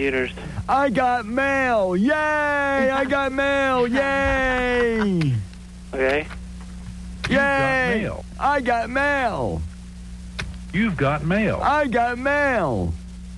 computers. I got mail. Yay! I got mail. Yay! Okay. Yay! mail. I got mail. You've got mail. I got mail.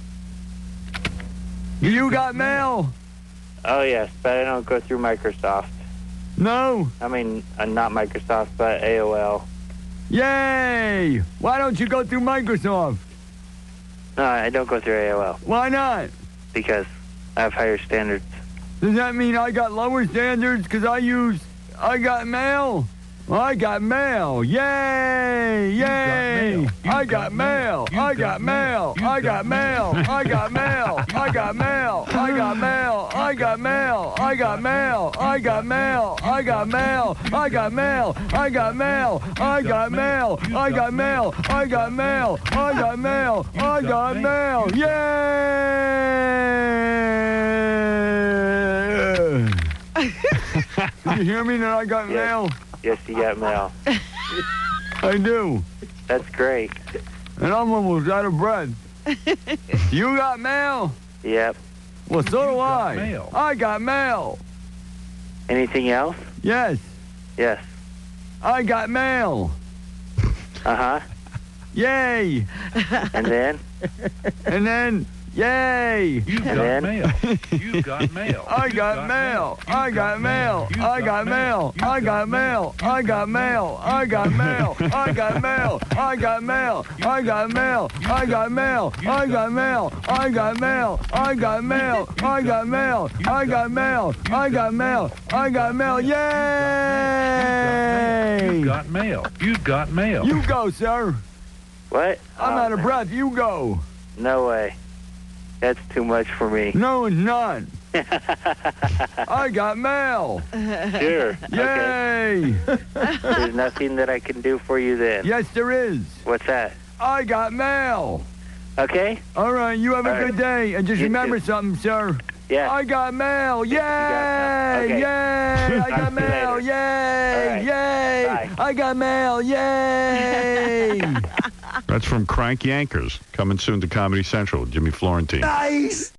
You got mail? Oh, yes, but I don't go through Microsoft. No. I mean, not Microsoft, but AOL. Yay! Why don't you go through Microsoft? No, I don't go through AOL Why not? because I have higher standards. Does that mean I got lower standards because I got mail? I got mail. Yay! Yay! I got mail. I got mail. I got mail. I got mail. I got mail. I got mail. I got mail. I got mail. I got mail. I got mail. I got mail. I got mail. I got mail. I got mail. I got mail. I got mail. I got mail. Yay! Did you hear me that I got mail? Yes, you got mail. I do. That's great. And I'm almost out of breath. You got mail? Yep. Well, so do got I. mail. I got mail. Anything else? Yes. Yes. I got mail. Uh-huh. Yay. And then? And then, yay. You've got then? mail. You've got mail. I got mail. I got mail. I got mail. I got mail. I got mail. I got mail. I got mail. I got mail. I got mail. I got mail. I got mail. I got mail. I got mail. I got mail. I got mail. I got mail. I got mail. Yay! You've got mail. You've got mail. You go, sir. What? I'm out of breath. You go. No way. That's too much for me. No, it's not. I got mail. Sure. Okay. Yay! There's nothing that I can do for you then. Yes, there is. What's that? I got mail. Okay? All right, you have a All right. good day. And just You remember too. something, sir. Yeah. I got mail. Yay! got mail. Okay. Yay! I got Talk to you mail. later. Yay! All right. Yay! Bye. I got mail. Yay! That's from Crank Yankers, coming soon to Comedy Central. Jimmy Florentine. Nice!